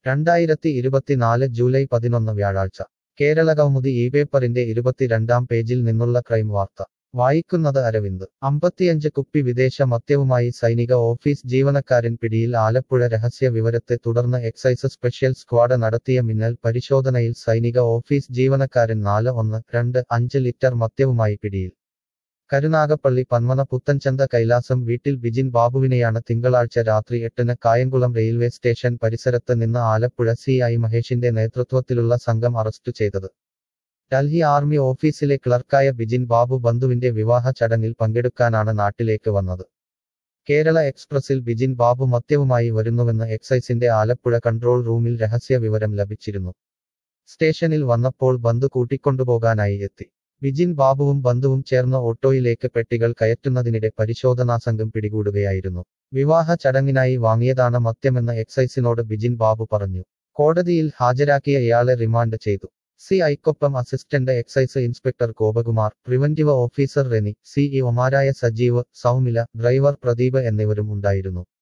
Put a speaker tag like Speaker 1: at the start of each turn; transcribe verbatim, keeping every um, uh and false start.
Speaker 1: രണ്ടായിരത്തി ഇരുപത്തിനാല് ജൂലൈ പതിനൊന്ന് വ്യാഴാഴ്ച കേരളകൗമുദി ഈ പേപ്പറിന്റെ ഇരുപത്തിരണ്ടാം പേജിൽ നിന്നുള്ള ക്രൈം വാർത്ത വായിക്കുന്നത് അരവിന്ദ് അമ്പത്തിയഞ്ച് കുപ്പി വിദേശ മദ്യവുമായി സൈനിക ഓഫീസ് ജീവനക്കാരൻ പിടിയിൽ ആലപ്പുഴ രഹസ്യ വിവരത്തെ തുടർന്ന് എക്സൈസ് സ്പെഷ്യൽ സ്ക്വാഡ് നടത്തിയ മിന്നൽ പരിശോധനയിൽ സൈനിക ഓഫീസ് ജീവനക്കാരൻ നാല് ഒന്ന് രണ്ട് അഞ്ച് ലിറ്റർ മദ്യവുമായി പിടിയിൽ കരുനാഗപ്പള്ളി പന്മന പുത്തൻചന്ത കൈലാസം വീട്ടിൽ ബിജിൻ ബാബുവിനെയാണ് തിങ്കളാഴ്ച രാത്രി എട്ടിന് കായംകുളം റെയിൽവേ സ്റ്റേഷൻ പരിസരത്ത് നിന്ന് ആലപ്പുഴ സി ഐ മഹേഷിന്റെ നേതൃത്വത്തിലുള്ള സംഘം അറസ്റ്റ് ചെയ്തത് ഡൽഹി ആർമി ഓഫീസിലെ ക്ലർക്കായ ബിജിൻ ബാബു ബന്ധുവിന്റെ വിവാഹ ചടങ്ങിൽ പങ്കെടുക്കാനാണ് നാട്ടിലേക്ക് വന്നത്. കേരള എക്സ്പ്രസിൽ ബിജിൻ ബാബു മദ്യവുമായി വരുന്നുവെന്ന് എക്സൈസിന്റെ ആലപ്പുഴ കൺട്രോൾ റൂമിൽ രഹസ്യ വിവരം ലഭിച്ചിരുന്നു. സ്റ്റേഷനിൽ വന്നപ്പോൾ ബന്ധു കൂട്ടിക്കൊണ്ടുപോകാനായി എത്തി. ബിജിൻ ബാബുവും ബന്ധുവും ചേർന്ന ഓട്ടോയിലേക്ക് പെട്ടികൾ കയറ്റുന്നതിനിടെ പരിശോധനാ സംഘം പിടികൂടുകയായിരുന്നു. വിവാഹ ചടങ്ങിനായി വാങ്ങിയതാണ് മദ്യമെന്ന് എക്സൈസിനോട് ബിജിൻ ബാബു പറഞ്ഞു. കോടതിയിൽ ഹാജരാക്കിയ ഇയാളെ റിമാൻഡ് ചെയ്തു. സി ഐക്കൊപ്പം assistant excise inspector Gopakumar, preventive officer Reni, സിഇഒമാരായ സജീവ്, സൗമില, ഡ്രൈവർ പ്രദീപ് എന്നിവരും ഉണ്ടായിരുന്നു.